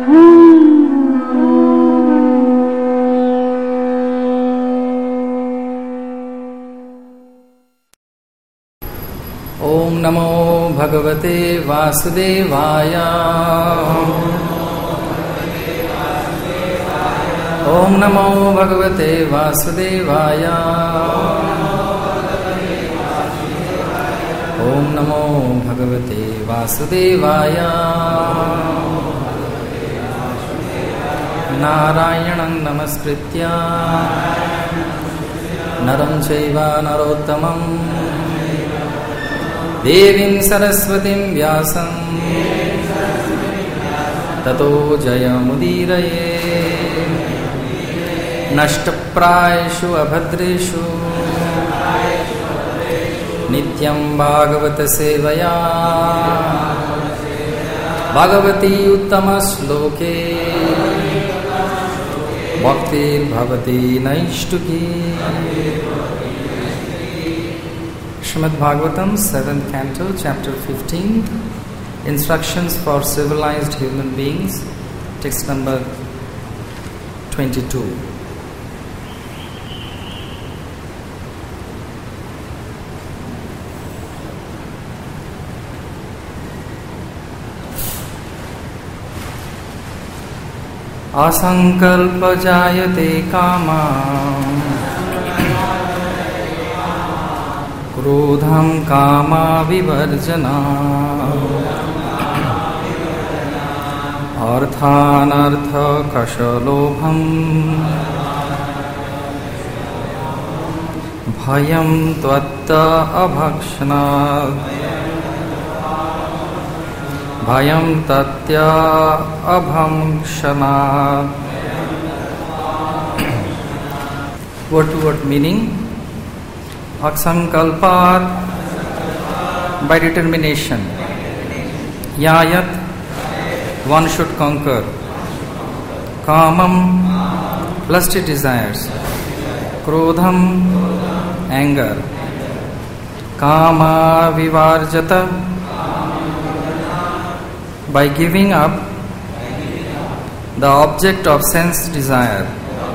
ओम नमो भगवते वासुदेवाय। ओम नमो भगवते वासुदेवाय। ओम नमो भगवते वासुदेवाय। नारायणं नमस्कृत्य नरं चैव नरोत्तमम् देवीं सरस्वतीं व्यासं ततो जयमुदीरये। नष्टप्रायेषु अभद्रेषु नित्यं भागवत सेवया Bhagwati उत्तमश्लोके भक्तिर्भवति नैष्ठुकी। Srimad Bhagavatam, 7th Canto, Chapter 15, Instructions for Civilized Human Beings, text number 22. Asankalpa jayate kama क्रोधं कामा विवर्जना अर्थानर्थ कषलोभम भयं त्वत्त अभक्षणात् भयं तत्य अभक्षणात्। What meaning? Aksankalpat, by determination. Yayat, one should conquer. Kamam, lusty desires. Krodham, anger. Kama vivarjata, by giving up the object of sense desire.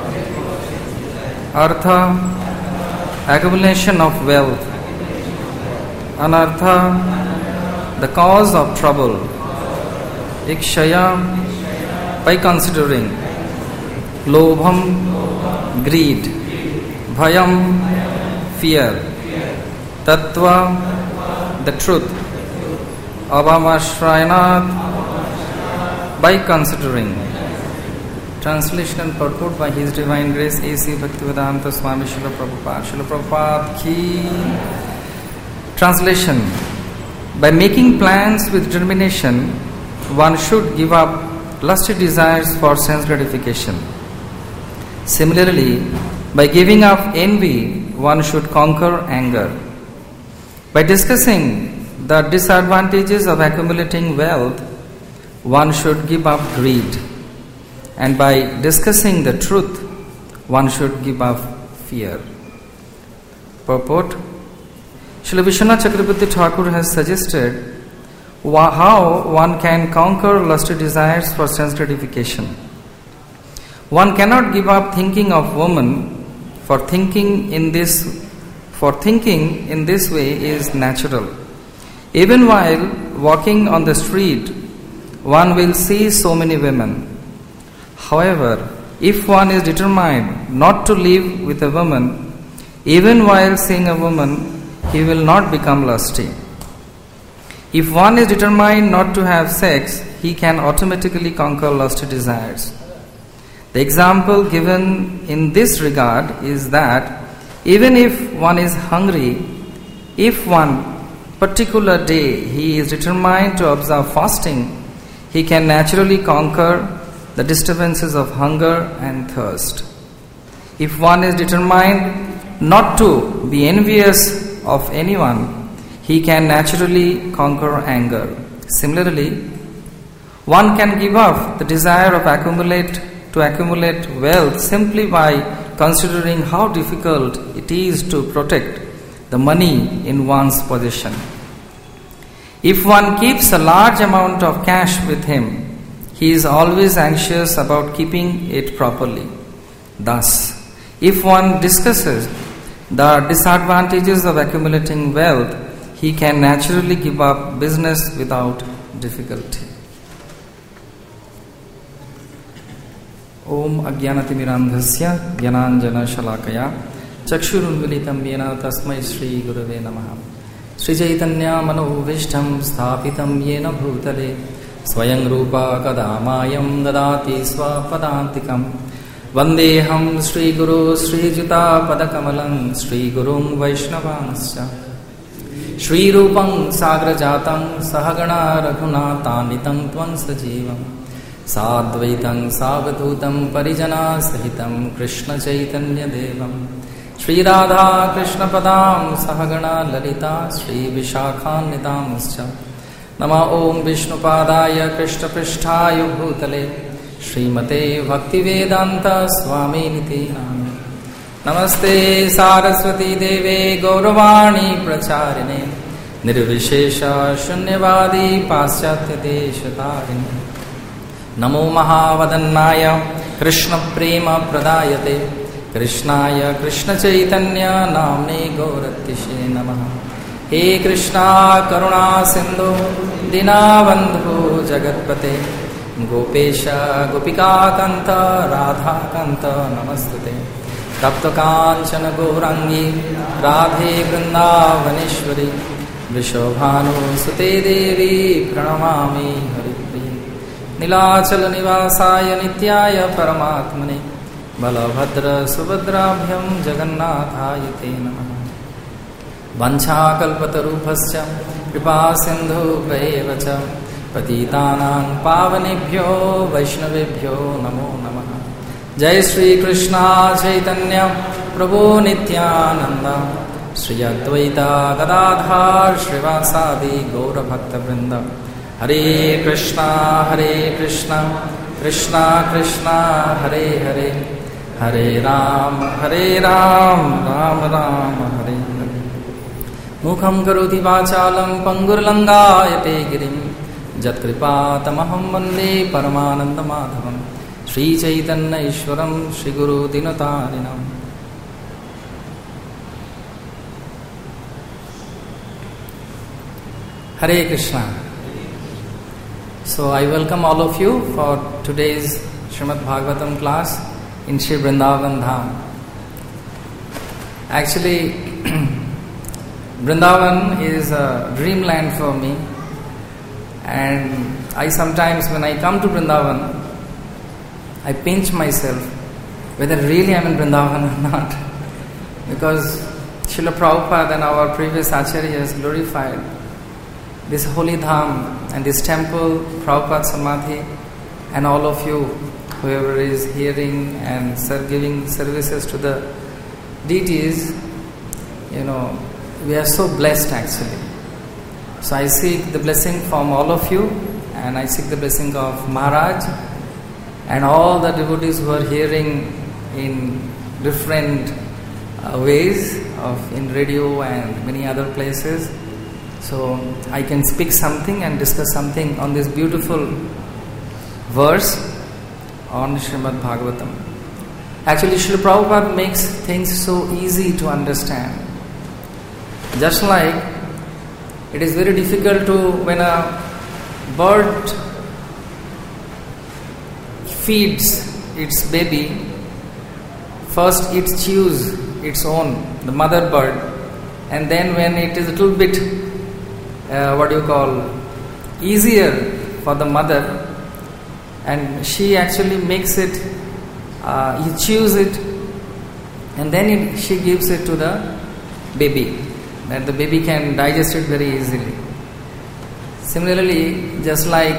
Artha, accumulation of wealth. Anartha, the cause of trouble. Ikshaya, by considering. Lobham, greed. Bhayam, fear. Tattva, the truth. Abhamashrayanath, by considering. Translation and purport by His Divine Grace A.C. Bhaktivedanta Swami Srila Prabhupada. Srila Prabhupada ki. Translation: by making plans with determination, one should give up lusty desires for sense gratification. Similarly, by giving up envy, one should conquer anger. By discussing the disadvantages of accumulating wealth, one should give up greed. And by discussing the truth, one should give up fear. Purport: Srila Vishwanath Chakravarti Thakur has suggested how one can conquer lusty desires for sense gratification. One cannot give up thinking of woman, for thinking in this way is natural. Even while walking on the street, one will see so many women. However, if one is determined not to live with a woman, even while seeing a woman, he will not become lusty. If one is determined not to have sex, he can automatically conquer lusty desires. The example given in this regard is that even if one is hungry, if one particular day he is determined to observe fasting, he can naturally conquer the disturbances of hunger and thirst. If one is determined not to be envious of anyone, he can naturally conquer anger. Similarly, one can give up the desire of accumulate wealth simply by considering how difficult it is to protect the money in one's possession. If one keeps a large amount of cash with him, he is always anxious about keeping it properly. Thus, if one discusses the disadvantages of accumulating wealth, he can naturally give up business without difficulty. Om Ajnanatimirandhasya Jnananjana Shalakaya Chakshurunmilitam Yena Tasmai Shri Gurave Namaha Shri Chaitanya Manovishtam Sthapitam Yena Bhutale Swayam Rupa Kadamayam Dadati Swapadantikam Vandeham Shri Guru Shri Juta Padakamalam Shri Gurung Vaishnavansya Shri Rupam Sagrajatam Sahagana Raghunatanitam Tvam Sajivam Sadvaitam Savadutam Parijana Sahitam Krishna Chaitanya Devam Shri Radha Krishna Padam Sahagana Lalita Shri Vishakhan Nidamascha Nama Om Vishnu Padaya Krishna Prishtaya Bhutale Srimate Bhaktivedanta Swami Niti Name Namaste Saraswati Deve Gauravani Pracharine Nirvishesha Shunyavadi Paschatya Deshatarine Namo Mahavadannaya Krishna Prema Pradayate Krishnaya Krishna Chaitanya Namne Gauratishe Namaha He Krishna Karuna Sindhu Dinabandhu Jagatpate Gopesha Gopika Kanta Radha Kanta Namastute Tapta Kanchana Gaurangi Radhe Vrindavaneshwari Vishobhanu Sute Devi Pranamami Haripriya Nilachal Nivasaya Nityaya Paramatmane Balabhadra Subhadrabhyam Jagannathayate Namaha Vancha Kalpatarubhasya Kripa Sindhu Vaevacha Patitanang Pavanebhyo Vaishnavebhyo Namo Namaha Jai Shri Krishna Chaitanya Prabhu Nityananda Shri Advaita Gadadhar Shrivasadi Gaura Bhakta Vrinda Hare Krishna Krishna Krishna Hare Hare Hare Ram Ram Ram Hare Hare Mukham Karoti Vachalam Pangurlangayate Girim Jatkripatamaham Vande Paramananda Madhavam Sri Chaitanya Ishwaram Shri Guru Dinatarinam Hare Krishna. So I welcome all of you for today's Srimad Bhagavatam class in Shri Vrindavan Dham. Actually, Vrindavan is a dreamland for me. And I sometimes, when I come to Vrindavan, I pinch myself whether really I am in Vrindavan or not. Because Srila Prabhupada and our previous acharyas glorified this holy dham and this temple, Prabhupada Samadhi, and all of you, whoever is hearing and giving services to the deities, we are so blessed actually. So I seek the blessing from all of you, and I seek the blessing of Maharaj and all the devotees who are hearing in different ways in radio and many other places. So I can speak something and discuss something on this beautiful verse on Srimad Bhagavatam. Actually, Srila Prabhupada makes things so easy to understand. Just like it is very difficult when a bird feeds its baby, first it chews its own, the mother bird, and then when it is a little bit, easier for the mother, and she actually makes it, he chews it, and then she gives it to the baby, that the baby can digest it very easily. Similarly, just like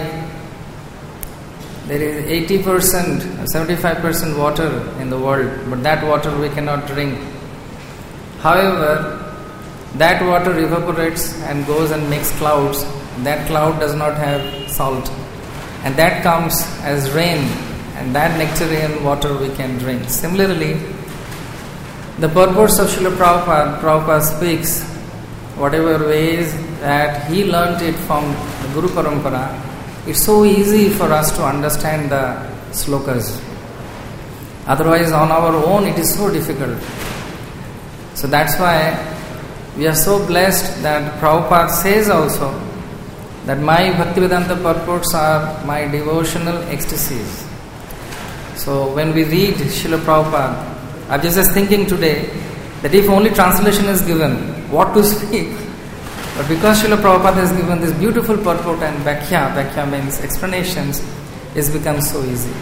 there is 80%, 75% water in the world, but that water we cannot drink. However, that water evaporates and goes and makes clouds. That cloud does not have salt, and that comes as rain, and that nectarian water we can drink. Similarly, the purpose of Srila Prabhupada speaks whatever ways that he learnt it from the Guru Parampara, it's so easy for us to understand the slokas. Otherwise, on our own, it is so difficult. So that's why we are so blessed that Prabhupada says also that my Bhaktivedanta purports are my devotional ecstasies. So when we read Srila Prabhupada, I was just thinking today that if only translation is given, what to speak? But because Srila Prabhupada has given this beautiful purport and Bhakya means explanations, it's become so easy.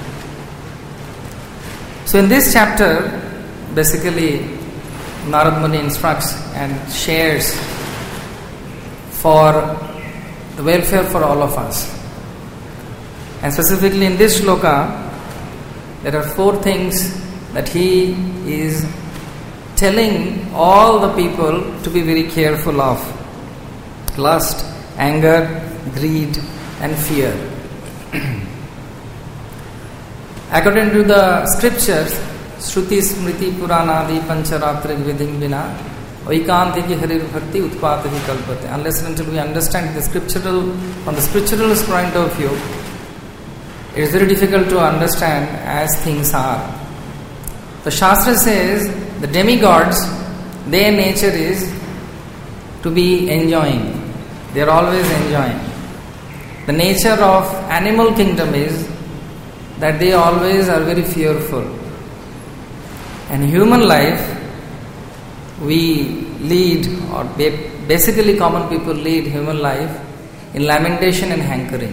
So in this chapter, basically Narad Muni instructs and shares for the welfare for all of us. And specifically in this shloka, there are 4 things that he is telling all the people to be very careful of: lust, anger, greed, and fear. According to the scriptures, Shruti Smriti Puranadi Pancharatrik Vidhim Vina Vaikantiki Harir Bhakti Utpatahi Kalpate. Unless and until we understand the scriptural, from the spiritual point of view, it is very difficult to understand as things are. The Shastra says the demigods, their nature is to be enjoying. They are always enjoying. The nature of animal kingdom is that they always are very fearful. And human life, we lead, or basically common people lead human life in lamentation and hankering.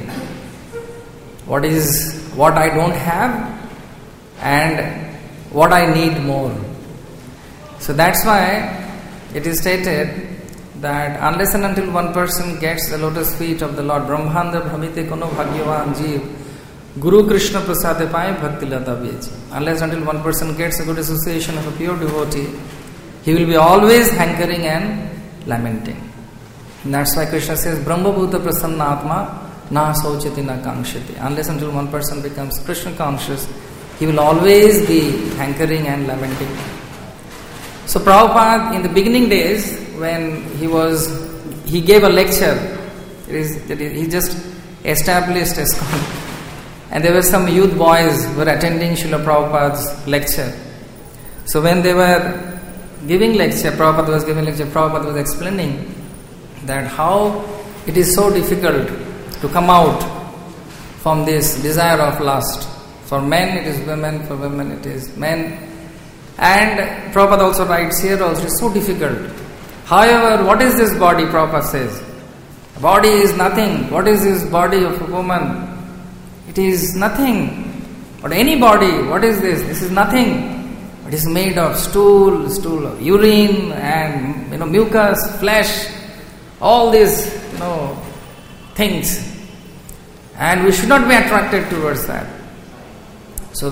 What I don't have and what I need more. So that's why it is stated that unless and until one person gets the lotus feet of the Lord, Brahmanda Brahmite Kono Bhagyavan Jeev, Guru Krishna Prasade Pai Bhakti Lata Beji. Unless until one person gets a good association of a pure devotee, he will be always hankering and lamenting. And that's why Krishna says, Brahma Bhuta Prasanna Atma Na Sauchati Na Kankshati. Unless until one person becomes Krishna conscious, he will always be hankering and lamenting. So Prabhupada, in the beginning days, when he gave a lecture, he just established ISKCON. And there were some youth boys who were attending Srila Prabhupada's lecture. So when they were giving lecture, Prabhupada was explaining that how it is so difficult to come out from this desire of lust. For men it is women, for women it is men. And Prabhupada also writes here also, it is so difficult. However, what is this body? Prabhupada says, body is nothing. What is this body of a woman? It is nothing. But any body, what is this? This is nothing. It is made of stool of urine and mucus, flesh, all these things. And we should not be attracted towards that. So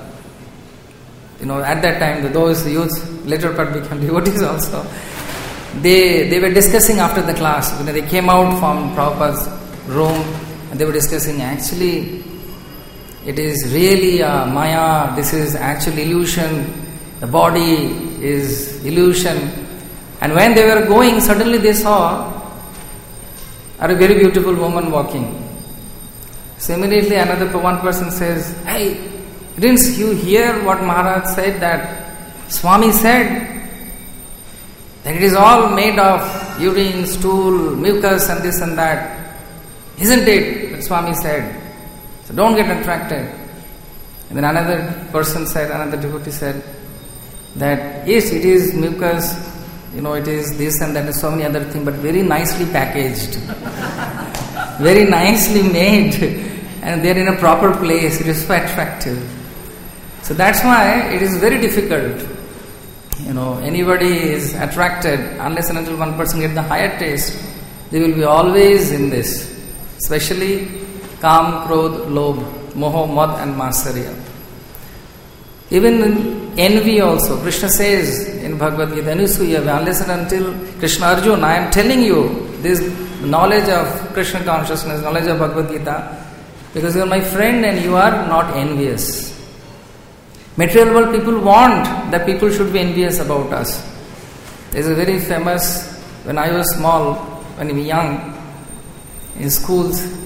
at that time, those youths later part became devotees also. They were discussing after the class. They came out from Prabhupada's room and they were discussing, actually it is really a maya, this is actually illusion, the body is illusion. And when they were going, suddenly they saw a very beautiful woman walking. So immediately one person says, hey, didn't you hear what Maharaj said, that Swami said that it is all made of urine, stool, mucus and this and that? Isn't it? That Swami said. So don't get attracted. And then another devotee said that yes, it is mucus, it is this and that and so many other things, but very nicely packaged, very nicely made, and they are in a proper place. It is so attractive. So that's why it is very difficult. Anybody is attracted, unless and until one person gets the higher taste, they will be always in this. Especially Kam, Krodh, Lobh, Moho, Mad and Matsarya. Even in envy also, Krishna says in Bhagavad Gita, unless and until Krishna Arjuna, I am telling you this knowledge of Krishna consciousness, knowledge of Bhagavad Gita, because you are my friend and you are not envious. Material world people want that people should be envious about us. There is a very famous, when I was small, when I was young, in schools,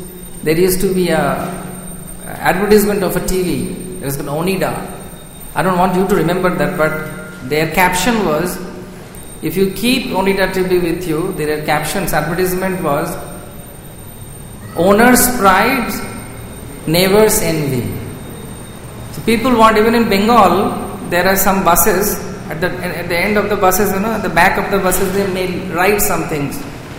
there used to be a advertisement of a TV. It was called Onida. I don't want you to remember that, but their caption was, if you keep Onida TV with you, their captions, advertisement was, owner's pride, neighbor's envy. So people want, even in Bengal, there are some buses, at the end of the buses, at the back of the buses, they may write some things.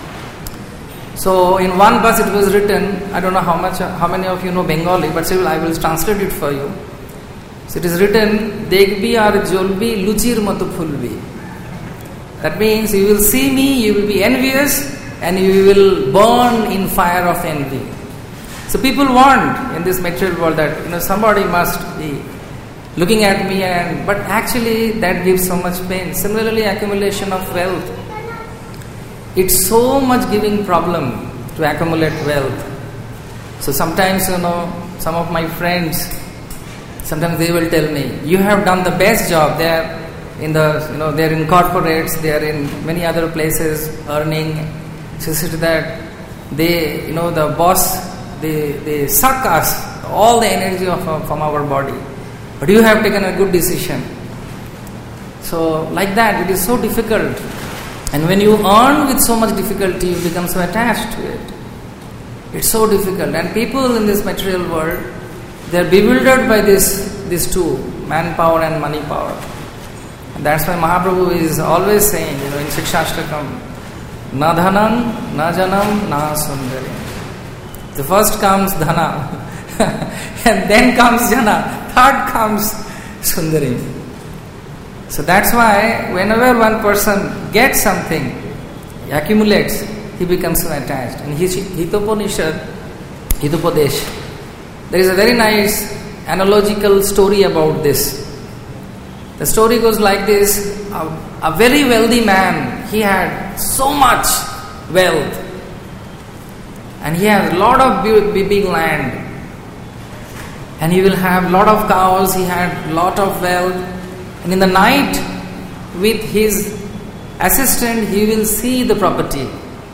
So in one bus it was written, I don't know how many of you know Bengali, but still I will translate it for you. So it is written, Dekhbi ar jolbi luchir mato phulbi. That means you will see me, you will be envious, and you will burn in fire of envy. So people want in this material world that somebody must be looking at me, but actually that gives so much pain. Similarly, accumulation of wealth. It's so much giving problem to accumulate wealth. So sometimes, some of my friends, sometimes they will tell me, you have done the best job. They are in they're in corporates, they are in many other places earning. So that they, the boss, they suck us, all the energy from our body. But you have taken a good decision. So like that, it is so difficult. And when you earn with so much difficulty, you become so attached to it. It's so difficult. And people in this material world, they are bewildered by these two, manpower and money power. And that's why Mahaprabhu is always saying, in Shikshashtakam, na dhanam, na janam, na sundari. The first comes dhana, and then comes jana, third comes sundari. So that's why whenever one person gets something, he accumulates, he becomes so attached. In Hitopanishad, Hitopadesh, there is a very nice analogical story about this. The story goes like this: a very wealthy man, he had so much wealth, and he has a lot of big land, and he will have lot of cows, he had lot of wealth. And in the night, with his assistant, he will see the property.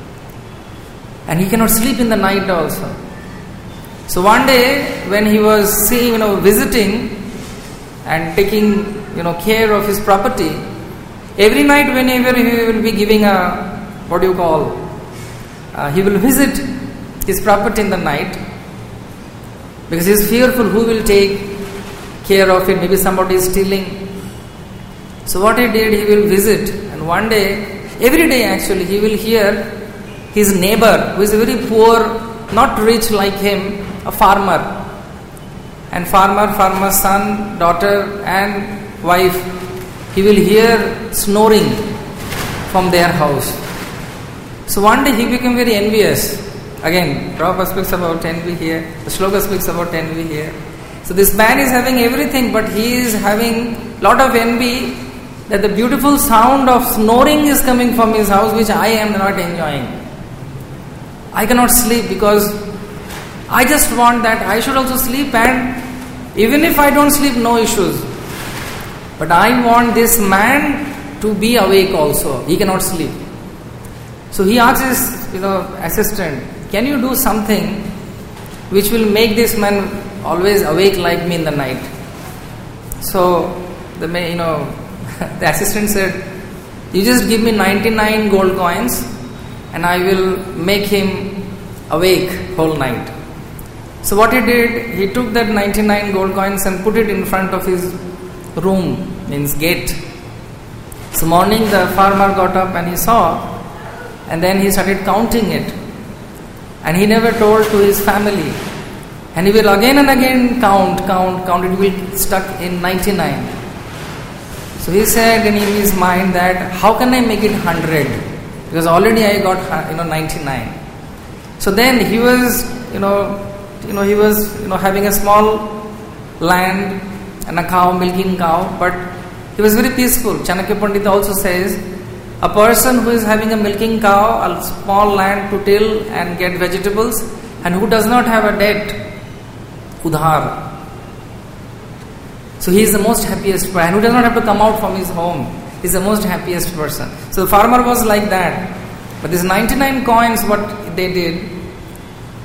And he cannot sleep in the night also. So one day, when he was visiting and taking, care of his property, every night whenever he will be giving he will visit his property in the night, because he is fearful who will take care of it, maybe somebody is stealing. So what he did, he will visit, and one day, every day actually, he will hear his neighbor, who is a very poor, not rich like him, a farmer. And farmer's son, daughter and wife, he will hear snoring from their house. So one day he became very envious. Again, Prabhupada speaks about envy here, the shloka speaks about envy here. So this man is having everything, but he is having lot of envy that the beautiful sound of snoring is coming from his house, which I am not enjoying. I cannot sleep because I just want that I should also sleep, and even if I don't sleep, no issues. But I want this man to be awake also. He cannot sleep. So he asks his assistant, can you do something which will make this man always awake like me in the night? So the assistant said, you just give me 99 gold coins and I will make him awake whole night. So what he did, he took that 99 gold coins and put it in front of his room, means gate. So morning the farmer got up and he saw, and then he started counting it. And he never told to his family. And he will again and again count, it will stuck in 99. So he said in his mind that, how can I make it 100? Because already I got 99. So then he was, having a small land and a cow, milking cow, but he was very peaceful. Chanakya Pandita also says, a person who is having a milking cow, a small land to till and get vegetables, and who does not have a debt, udhar. So he is the most happiest person, who does not have to come out from his home. He is the most happiest person. So the farmer was like that. But these 99 coins, what they did,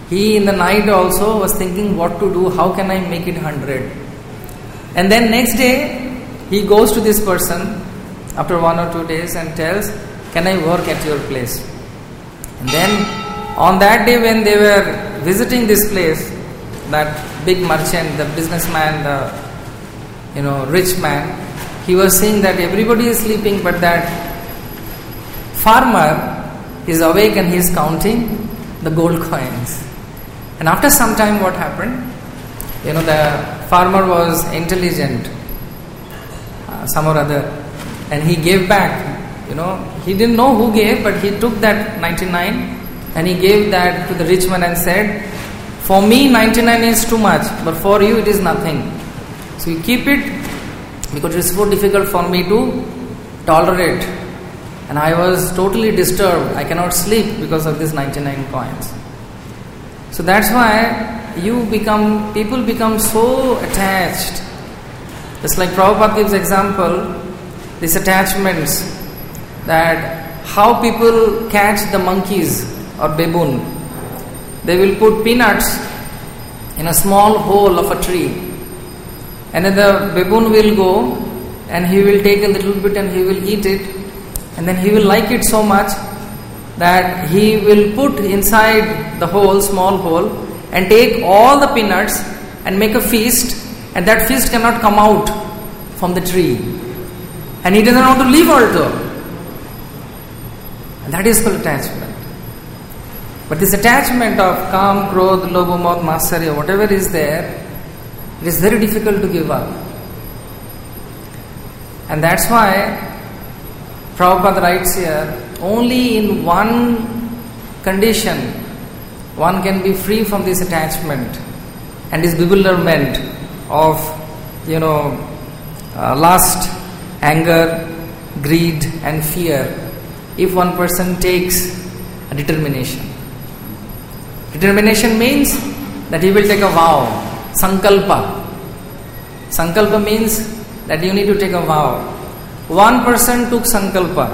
He in the night also was thinking what to do, how can I make it 100. And then next day, he goes to this person after 1 or 2 days and tells, can I work at your place? And then on that day when they were visiting this place, that big merchant, the businessman, the rich man, he was seeing that everybody is sleeping, but that farmer is awake and he is counting the gold coins. And after some time, what happened? The farmer was intelligent, some or other, and he gave back. He didn't know who gave, but he took that 99 and he gave that to the rich man and said, for me 99 is too much, but for you it is nothing. So you keep it because it is so difficult for me to tolerate. And I was totally disturbed. I cannot sleep because of these 99 coins. So that's why people become so attached. Just like Prabhupada gives example, these attachments, that how people catch the monkeys or baboon. They will put peanuts in a small hole of a tree, and then the baboon will go and he will take a little bit and he will eat it, and then he will like it so much that he will put inside the hole, small hole, and take all the peanuts and make a feast, and that feast cannot come out from the tree, and he doesn't want to leave also. And that is called attachment. But this attachment of Kam, Krodh, Lobha, Moh, Matsarya, whatever is there, it is very difficult to give up. And that's why Prabhupada writes here, only in one condition one can be free from this attachment and this bewilderment of lust, anger, greed and fear, if one person takes a determination. Determination means that he will take a vow, sankalpa. Sankalpa means that you need to take a vow. One person took sankalpa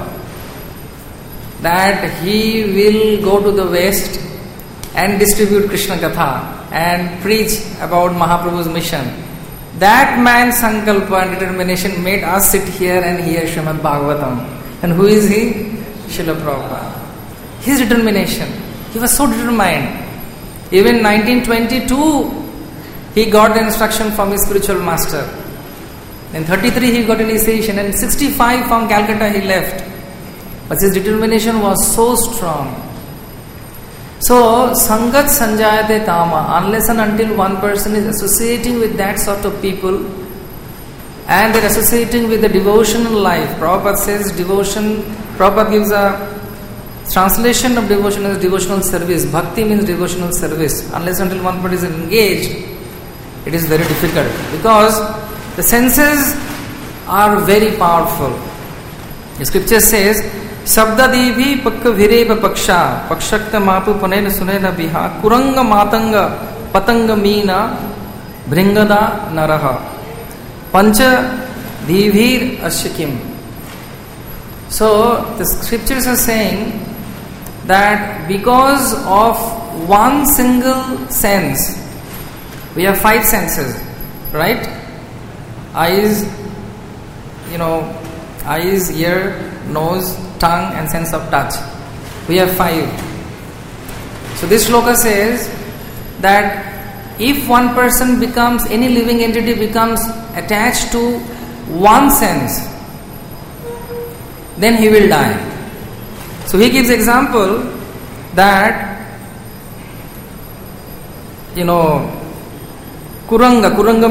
that he will go to the West and distribute Krishna Katha and preach about Mahaprabhu's mission. That man's sankalpa and determination made us sit here and hear Srimad Bhagavatam. And who is he? Srila Prabhupada. His determination. He was so determined. Even 1922, he got the instruction from his spiritual master. In 33, he got initiation, and in 65 from Calcutta he left. But his determination was so strong. So, Sangat Sanjayate Kama, unless and until one person is associating with that sort of people, and they're associating with the devotional life. Prabhupada says devotion, Prabhupada gives a translation of devotion as devotional service. Bhakti means devotional service. Unless until one person is engaged, it is very difficult. Because the senses are very powerful. The scripture says, Sabdadibhi pakka vireva paksha, pakshakta mapu panena sunena biha, kuranga matanga patanga meena, bringada naraha, pancha divir ashyakim. So, the scriptures are saying that because of one single sense, we have 5 senses, right? Eyes, ear, nose, tongue and sense of touch. We have 5. So this shloka says that if one person becomes, any living entity becomes attached to one sense, then he will die. So he gives example that, Kuranga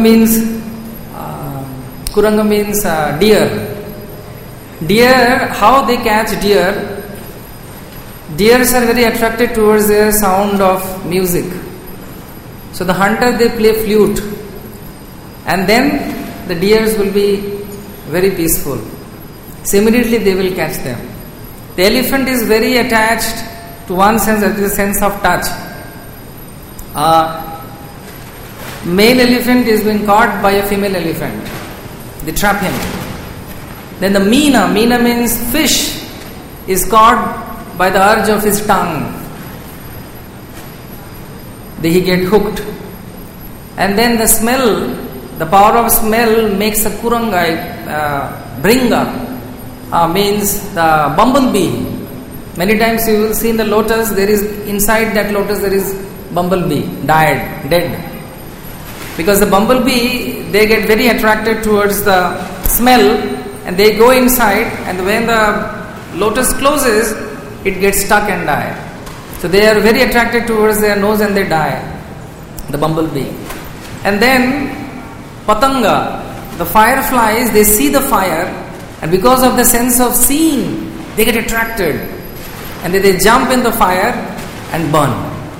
means deer. Deer, how they catch deer? Deers are very attracted towards the sound of music. So the hunter, they play flute, and then the deers will be very peaceful. So immediately they will catch them. The elephant is very attached to one sense, that is the sense of touch. Male elephant is being caught by a female elephant. They trap him. Then the meena means fish, is caught by the urge of his tongue. he get hooked. And then the smell, the power of smell makes a kurangai, bringa, means the bumblebee. Many times you will see in the lotus, there is, inside that lotus there is bumblebee, dead. Because the bumblebee, they get very attracted towards the smell and they go inside, and when the lotus closes, it gets stuck and die. So they are very attracted towards their nose and they die, the bumblebee. And then patanga, the fireflies, they see the fire, and because of the sense of seeing, they get attracted and they jump in the fire and burn.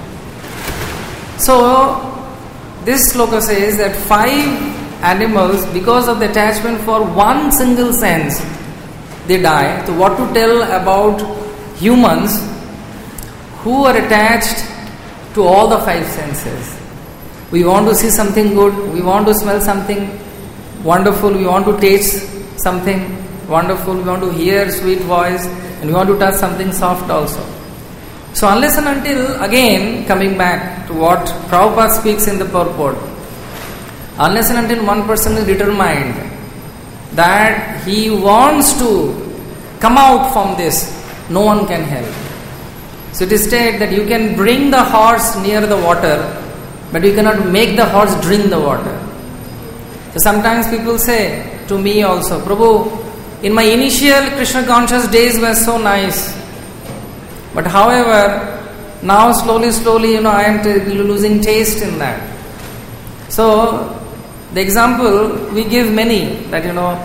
So this sloka says that 5 animals, because of the attachment for one single sense, they die. So what to tell about humans who are attached to all the 5 senses? We want to see something good, we want to smell something wonderful, we want to taste something wonderful, we want to hear sweet voice, and we want to touch something soft also. So unless and until, again coming back to what Prabhupada speaks in the purport, unless and until one person is determined that he wants to come out from this, no one can help. So it is stated that you can bring the horse near the water, but you cannot make the horse drink the water. So sometimes people say to me also, Prabhu, in my initial Krishna conscious days were so nice, but however, now slowly, I am losing taste in that. So the example we give many, that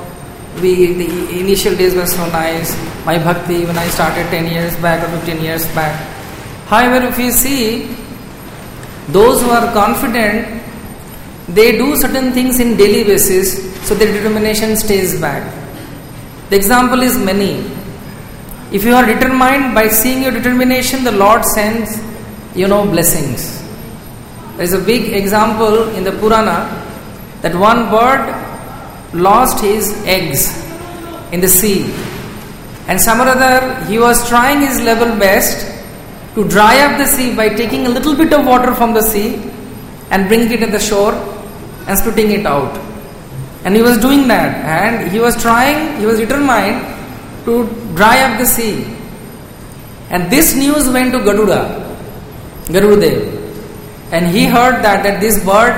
the initial days were so nice, my bhakti when I started 10 years back or 15 years back. However, if you see, those who are confident, they do certain things in daily basis, so their determination stays back. The example is many. If you are determined, by seeing your determination, the Lord sends, blessings. There is a big example in the Purana that one bird lost his eggs in the sea, and some or other, he was trying his level best to dry up the sea by taking a little bit of water from the sea and bringing it to the shore and spitting it out. And he was doing that, and he was determined to dry up the sea. And this news went to Garudadev, and he heard that this bird,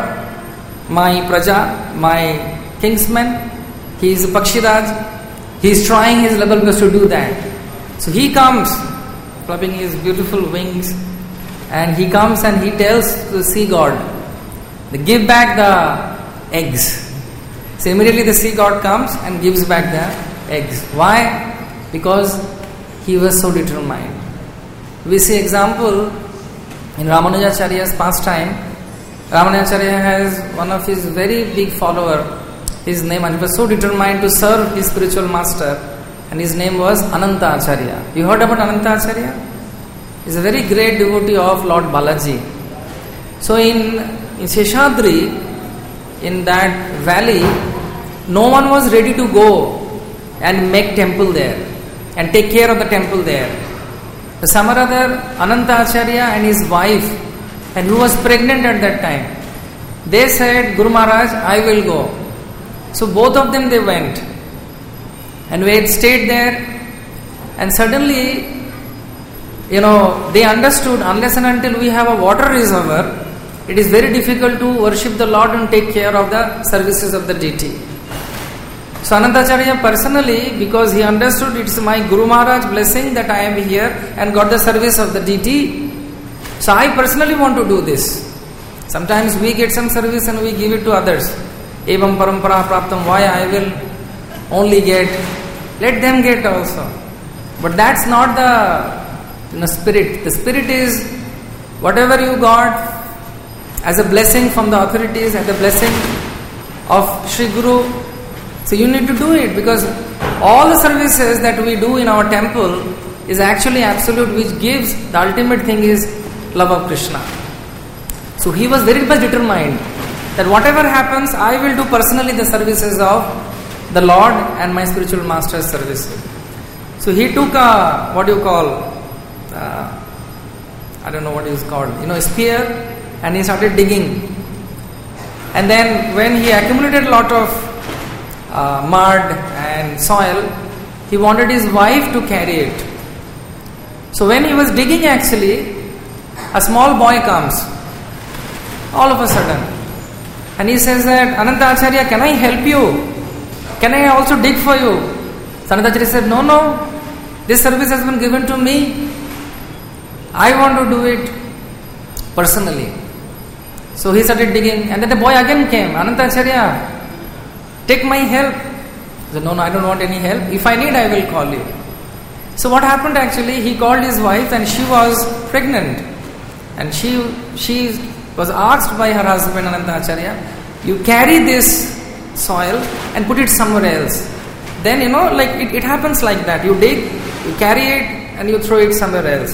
my praja, my kinsman, he is Pakshiraj, he is trying his level best to do that. So he comes, flapping his beautiful wings, and he comes and he tells the sea god, give back the eggs. So immediately the sea god comes and gives back the eggs. Why? Because he was so determined. We see example in Ramanujacharya's pastime. Ramanujacharya has one of his very big follower, his name, and he was so determined to serve his spiritual master, and his name was Ananta Acharya. You heard about Ananta Acharya? He is a very great devotee of Lord Balaji. So in Seshadri, in that valley, no one was ready to go and make temple there and take care of the temple there. The some or other, Ananta Acharya and his wife, and who was pregnant at that time, they said, Guru Maharaj, I will go. So both of them, they went, and we had stayed there, and suddenly, they understood, unless and until we have a water reservoir, it is very difficult to worship the Lord and take care of the services of the deity. So Anantacharya personally, because he understood it's my Guru Maharaj blessing that I am here and got the service of the deity, so I personally want to do this. Sometimes we get some service and we give it to others. Evam parampara praptam, why I will only get, let them get also. But that's not the spirit. The spirit is whatever you got as a blessing from the authorities, as a blessing of Sri Guru. So you need to do it, because all the services that we do in our temple is actually absolute, which gives the ultimate thing is love of Krishna. So he was very much determined that whatever happens, I will do personally the services of the Lord and my spiritual master's services. So he took a, what do you call, I don't know what it is called, a spear, and he started digging. And then when he accumulated a lot of mud and soil, he wanted his wife to carry it. So when he was digging, actually, a small boy comes all of a sudden, and he says that, Ananta Acharya, can I help you? Can I also dig for you? So Ananta Acharya said, no, this service has been given to me. I want to do it personally. So he started digging, and then the boy again came. Ananta Acharya, take my help. He said, no, I don't want any help. If I need, I will call you. So what happened actually, he called his wife and she was pregnant. And she was asked by her husband, Ananta Acharya, you carry this soil and put it somewhere else. Then, it happens like that. You dig, you carry it and you throw it somewhere else.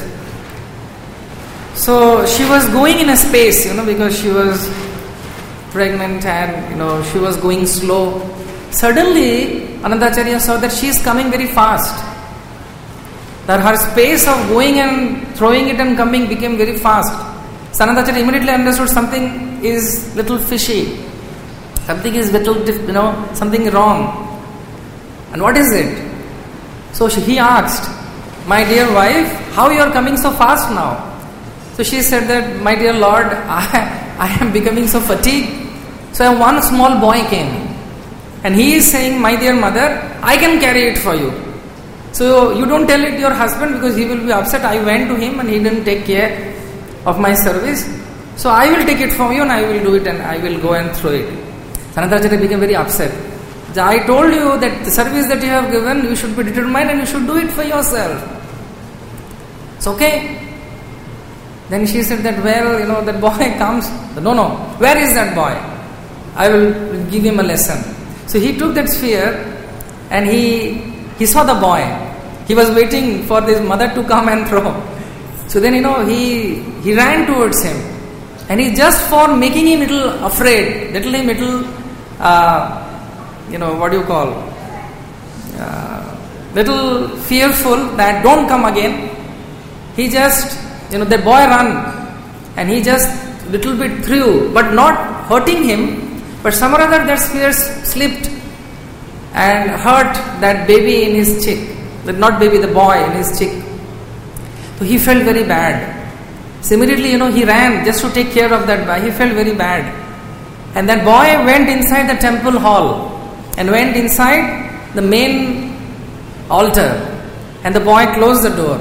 So she was going in a space, because she was pregnant and, she was going slow. Suddenly, Ananta Acharya saw that she is coming very fast. That her space of going and throwing it and coming became very fast. So Ananta Acharya immediately understood something is little fishy. Something is something wrong. And what is it? So he asked, my dear wife, how you are coming so fast now? So she said that, my dear Lord, I am becoming so fatigued. So one small boy came. And he is saying, my dear mother, I can carry it for you. So you don't tell it to your husband because he will be upset. I went to him and he didn't take care of my service. So I will take it from you and I will do it and I will go and throw it. Ananta Acharya became very upset. I told you that the service that you have given, you should be determined and you should do it for yourself. It's okay. Then she said that, that boy comes. No, where is that boy? I will give him a lesson. So he took that sphere and he saw the boy. He was waiting for his mother to come and throw. So then, he ran towards him. And he just for making him little afraid, little fearful that don't come again. He just, the boy run and he just little bit threw, but not hurting him, but some or other that spear slipped and hurt that baby in his cheek. Not baby, the boy in his cheek. So he felt very bad. So immediately, he ran just to take care of that boy. He felt very bad. And that boy went inside the temple hall and went inside the main altar. And the boy closed the door.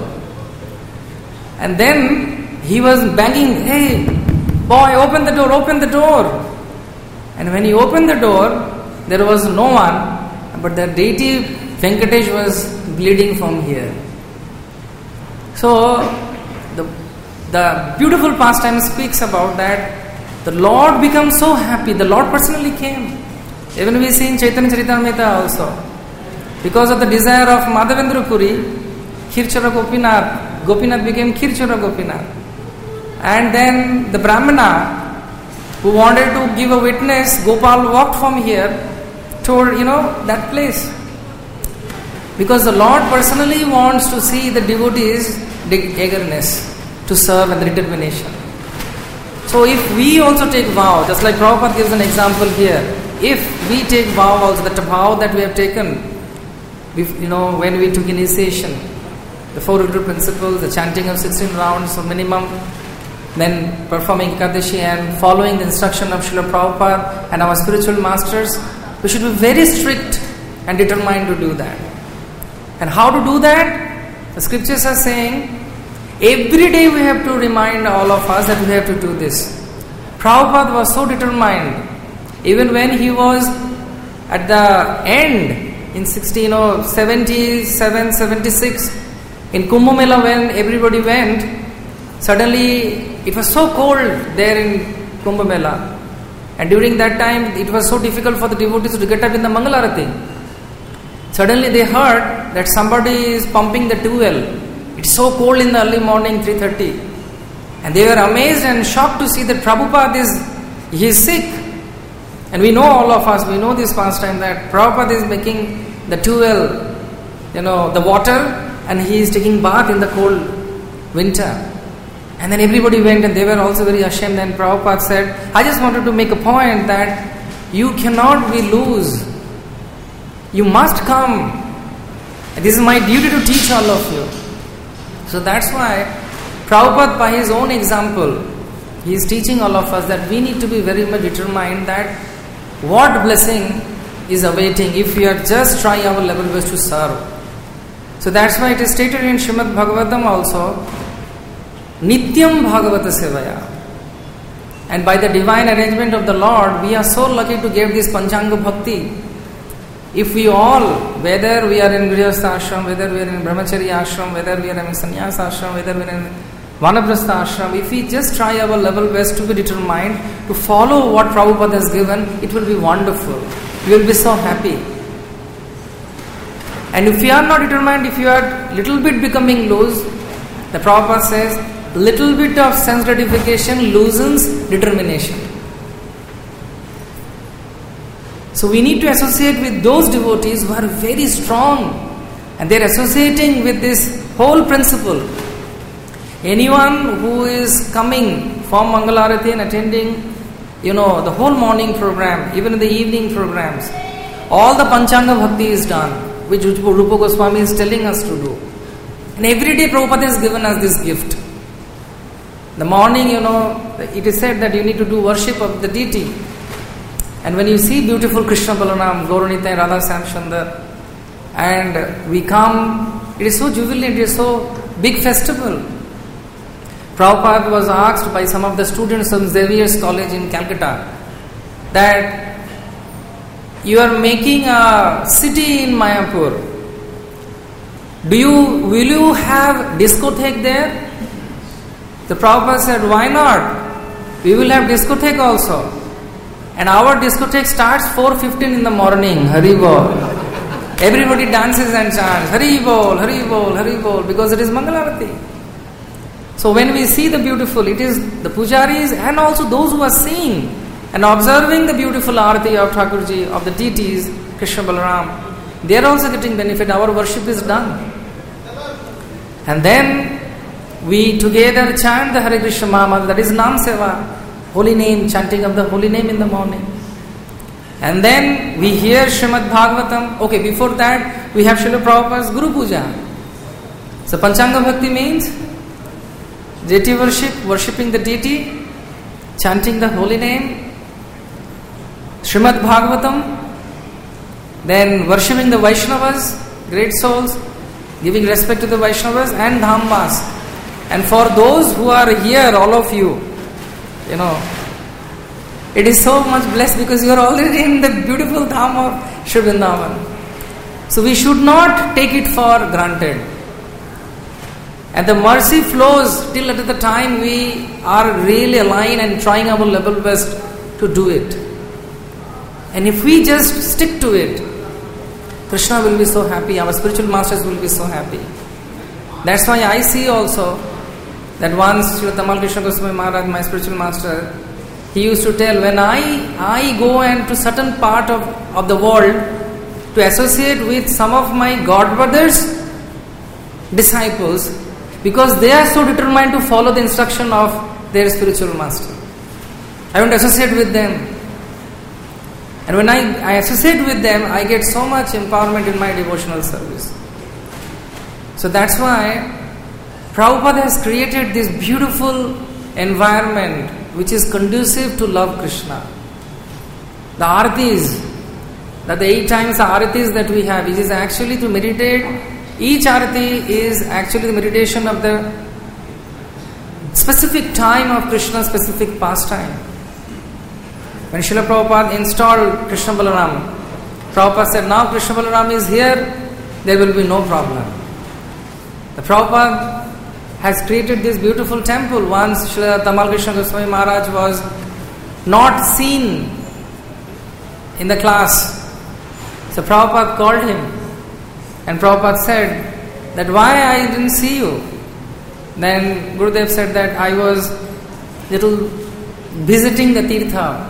And then he was banging, hey, boy, open the door, open the door. And when he opened the door, there was no one, but the deity Venkatesh was bleeding from here. So, the beautiful pastime speaks about that the Lord becomes so happy. The Lord personally came. Even we see in Chaitanya Charitamrita also. Because of the desire of Madhavendra Puri, Khirchara Gopinath became Khirchara Gopinath. And then the Brahmana who wanted to give a witness, Gopal walked from here toward, that place. Because the Lord personally wants to see the devotees' eagerness to serve and the determination. So if we also take vow, just like Prabhupada gives an example here, if we take vow also, that vow that we have taken, when we took initiation, the 4 Rudra principles, the chanting of 16 rounds of minimum, then performing Ekadashi and following the instruction of Srila Prabhupada and our spiritual masters, we should be very strict and determined to do that. And how to do that? The scriptures are saying, every day we have to remind all of us that we have to do this. Prabhupada was so determined, even when he was at the end in 1677, 76, in Kumbh Mela when everybody went, suddenly it was so cold there in Kumbh Mela. And during that time, it was so difficult for the devotees to get up in the Mangalarati. Suddenly they heard that somebody is pumping the well. It's so cold in the early morning, 3:30. And they were amazed and shocked to see that Prabhupada is sick. And we know, all of us, we know this pastime that Prabhupada is making the well, the water, and he is taking bath in the cold winter. And then everybody went and they were also very ashamed. And Prabhupada said, I just wanted to make a point that you cannot be loose. You must come. This is my duty to teach all of you. So that's why Prabhupada, by his own example, he is teaching all of us that we need to be very much determined that what blessing is awaiting if we are just trying our level best to serve. So that's why it is stated in Srimad Bhagavatam also, Nityam Bhagavata Sevaya. And by the divine arrangement of the Lord, we are so lucky to get this Panchanga Bhakti. If we all, whether we are in Grihastha Ashram, whether we are in Brahmacharya Ashram, whether we are in Sannyas Ashram, whether we are in Vanaprastha Ashram, if we just try our level best to be determined to follow what Prabhupada has given, it will be wonderful. You will be so happy. And if you are not determined, if you are little bit becoming loose, the Prabhupada says, little bit of sense gratification loosens determination. So we need to associate with those devotees who are very strong and they are associating with this whole principle. Anyone who is coming for Mangalarati and attending, the whole morning program, even in the evening programs, all the Panchanga Bhakti is done, which Rupa Goswami is telling us to do. And every day Prabhupada has given us this gift. The morning, it is said that you need to do worship of the deity. And when you see beautiful Krishna Balaram, Gauranita and Radha Samsundar, and we come, it is so jubilant, it is so big festival. Prabhupada was asked by some of the students from Xavier's College in Calcutta that you are making a city in Mayapur. Will you have discotheque there? The Prabhupada said, why not? We will have discotheque also. And our discotheque starts 4:15 in the morning. Hari Bol. Everybody dances and chants Hari Bol, Hari Bol, Hari Bol, because it is Mangalarati. So when we see the beautiful, it is the pujaris and also those who are seeing and observing the beautiful arati of Thakurji, of the deities, Krishna Balaram, they are also getting benefit. Our worship is done. And then we together chant the Hare Krishna Mahamantra, that is Nam Seva. Holy name, chanting of the holy name in the morning. And then we hear Srimad Bhagavatam. Okay, before that we have Srila Prabhupada's Guru Puja. So Panchanga Bhakti means deity worship, worshipping the deity, chanting the holy name, Srimad Bhagavatam, then worshipping the Vaishnavas, great souls, giving respect to the Vaishnavas, and Dhammas. And for those who are here, all of you, it is so much blessed because you are already in the beautiful Dham of Shri Vrindavan. So we should not take it for granted. And the mercy flows till at the time we are really aligned and trying our level best to do it. And if we just stick to it, Krishna will be so happy, our spiritual masters will be so happy. That's why I see also that once Srila Tamal Krishna Goswami Maharaj, my spiritual master, he used to tell, when I go and to certain part of the world to associate with some of my God brothers, disciples, because they are so determined to follow the instruction of their spiritual master. I don't associate with them. And when I associate with them, I get so much empowerment in my devotional service. So that's why Prabhupada has created this beautiful environment which is conducive to love Krishna. The aratis, the 8 times the aratis that we have, it is actually to meditate. Each arati is actually the meditation of the specific time of Krishna's specific pastime. When Srila Prabhupada installed Krishna Balaram, Prabhupada said, now Krishna Balaram is here, there will be no problem. The Prabhupada has created this beautiful temple. Once Srila Tamal Krishna Goswami Maharaj was not seen in the class. So Prabhupada called him and Prabhupada said that why I didn't see you. Then Gurudev said that I was little visiting the Tirtha.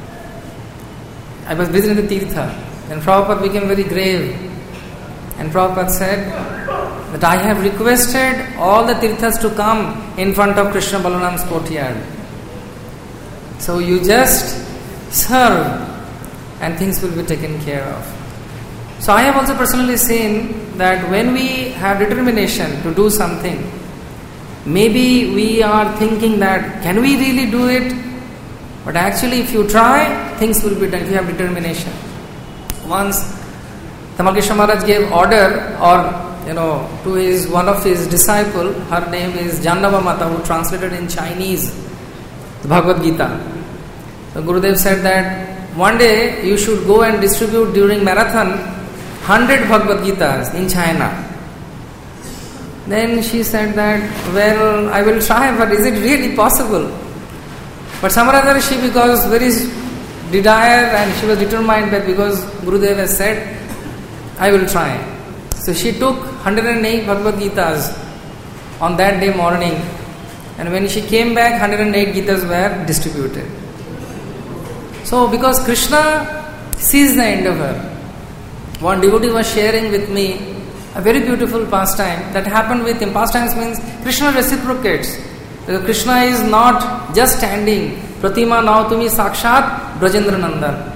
I was visiting the Tirtha. Then Prabhupada became very grave. And Prabhupada said that I have requested all the tirthas to come in front of Krishna Balaram's courtyard. So you just serve and things will be taken care of. So I have also personally seen that when we have determination to do something, maybe we are thinking that, can we really do it? But actually if you try, things will be done if you have determination. Once Tamal Krishna Maharaj gave order to one of his disciple, her name is Jannava Mata, who translated in Chinese the Bhagavad Gita. So Gurudev said that one day you should go and distribute during marathon 100 Bhagavad Gitas in China. Then she said that, well, I will try, but is it really possible? But somehow or other she because very desire and she was determined that because Gurudev has said, I will try. So she took 108 Bhagavad Gitas on that day morning, and when she came back, 108 Gitas were distributed. So because Krishna sees the end of her, one devotee was sharing with me a very beautiful pastime that happened with him. Pastimes means Krishna reciprocates. Because Krishna is not just standing, Pratima Nautumi Sakshat Brajendra Nandan.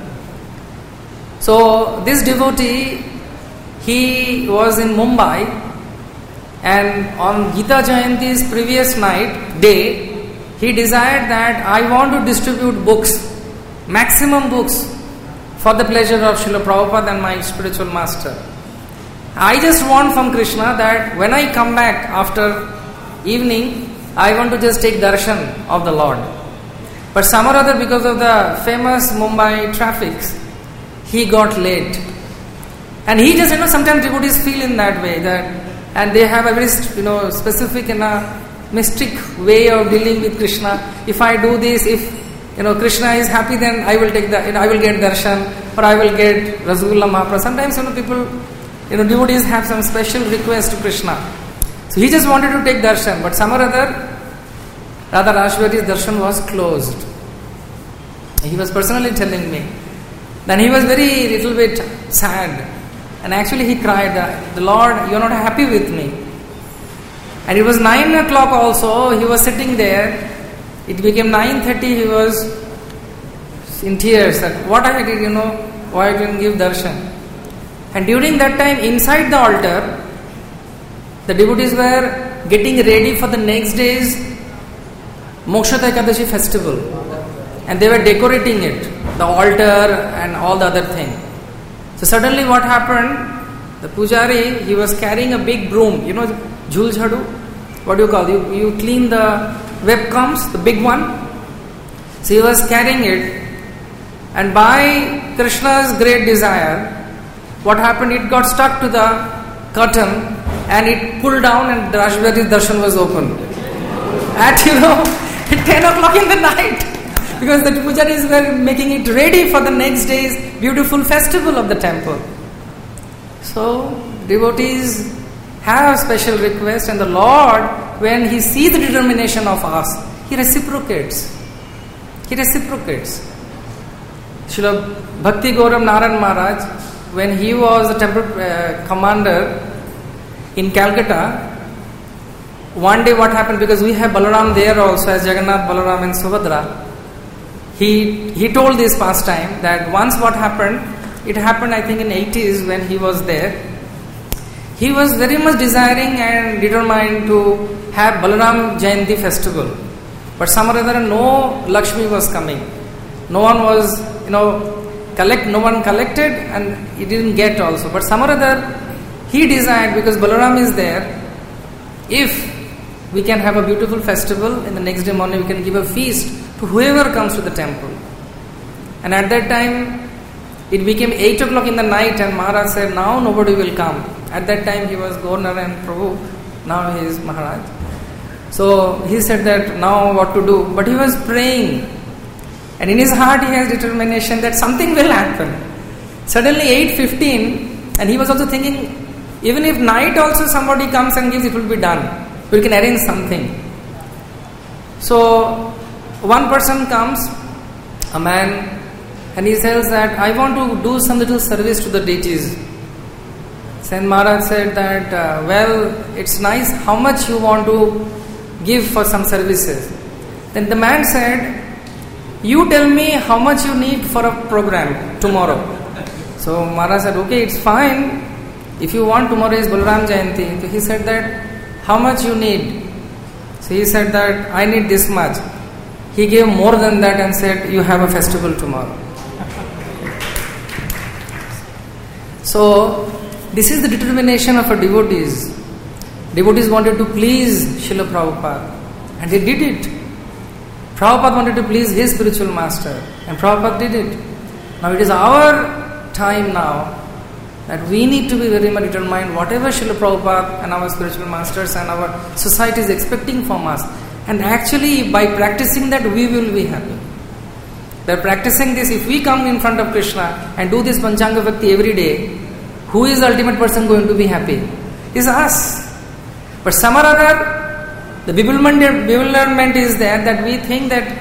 So this devotee, he was in Mumbai, and on Gita Jayanti's previous day, he desired that I want to distribute books, maximum books, for the pleasure of Srila Prabhupada and my spiritual master. I just want from Krishna that when I come back after evening, I want to just take darshan of the Lord. But some or other, because of the famous Mumbai traffics, he got late. And he just, sometimes devotees feel in that way, and they have a very, specific and a mystic way of dealing with Krishna. If I do this, if Krishna is happy, then I will take I will get darshan, or I will get Rasgulla Mahaprasad. Sometimes people, devotees have some special request to Krishna. So he just wanted to take darshan, but some or other, Radha Rashvari's darshan was closed. He was personally telling me. Then he was very little bit sad, and actually he cried, the Lord, you are not happy with me. And it was 9 o'clock also, he was sitting there. It became 9:30, he was in tears that what I did, why I didn't give darshan. And during that time, inside the altar, the devotees were getting ready for the next day's Mokshata Ekadashi festival. And they were decorating it, the altar and all the other thing. So suddenly what happened, the pujari, he was carrying a big broom, jhul jhadu, what do you call it? You clean the webcoms, the big one. So he was carrying it, and by Krishna's great desire, what happened, it got stuck to the curtain and it pulled down and Rashvari's darshan was open. At 10 o'clock in the night. Because the pujaris were making it ready for the next day's beautiful festival of the temple. So devotees have special requests, and the Lord, when He sees the determination of us, He reciprocates. He reciprocates. Srila Bhakti Gauram Narayan Maharaj, when he was the temple commander in Calcutta, one day what happened, because we have Balaram there also as Jagannath, Balaram and Subhadra, he told this pastime that once what happened, it happened I think in 80s when he was there. He was very much desiring and determined to have Balaram Jayanti festival. But some or other, no Lakshmi was coming. No one was, no one collected, and he didn't get also. But some or other, he desired, because Balaram is there, if we can have a beautiful festival, in the next day morning we can give a feast to whoever comes to the temple. And at that time, it became 8 o'clock in the night, and Maharaj said, now nobody will come. At that time he was Governor and Prabhu, now he is Maharaj. So he said that now what to do, but he was praying, and in his heart he has determination that something will happen. Suddenly 8:15, and he was also thinking, even if night also somebody comes and gives, it will be done. We can arrange something. So one person comes, a man, and he says that I want to do some little service to the deities. Then Maharaj said that, well, it's nice, how much you want to give for some services? Then the man said, you tell me how much you need for a program tomorrow. So Maharaj said, okay, it's fine. If you want, tomorrow is Balaram Jayanti. So he said that, how much you need? So he said that, I need this much. He gave more than that and said, you have a festival tomorrow. So, this is the determination of a devotees. Devotees wanted to please Srila Prabhupada, and they did it. Prabhupada wanted to please his spiritual master, and Prabhupada did it. Now it is our time now that we need to be very much determined whatever Srila Prabhupada and our spiritual masters and our society is expecting from us. And actually by practicing that we will be happy. By practicing this, if we come in front of Krishna and do this Panchanga Bhakti every day, who is the ultimate person going to be happy? Is us. But some or other, the bewilderment is there that we think that,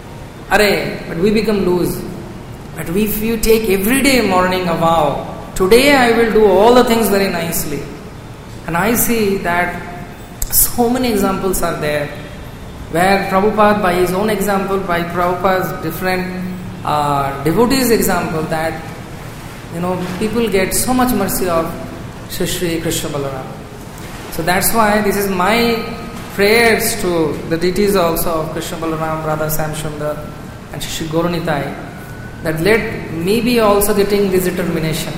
but we become loose. But if you take every day morning a vow, today I will do all the things very nicely. And I see that so many examples are there where Prabhupada, by his own example, by Prabhupada's different devotees' example, that people get so much mercy of Shri Krishna Balaram. So that's why this is my prayers to the deities also of Krishna Balaram, Radha Samsundar and Shri Gauranitai, that let me be also getting this determination.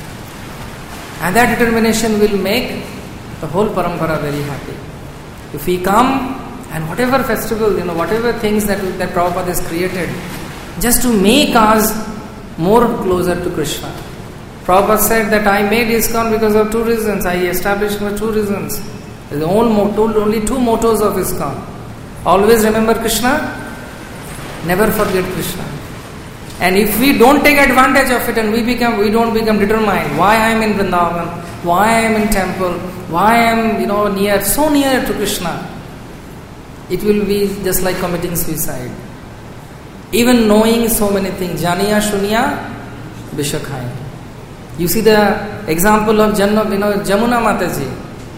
And that determination will make the whole parampara very happy. If we come and whatever festival, whatever things that Prabhupada has created, just to make us more closer to Krishna. Prabhupada said that I made ISKCON because of two reasons. I established for two reasons. The only two mottos of ISKCON. Always remember Krishna, never forget Krishna. And if we don't take advantage of it and we don't become determined, why I am in Vrindavan, why I am in temple, why I am so near to Krishna, it will be just like committing suicide. Even knowing so many things, Janiya Shunya Bishakhai. You see the example of Jamuna Mataji.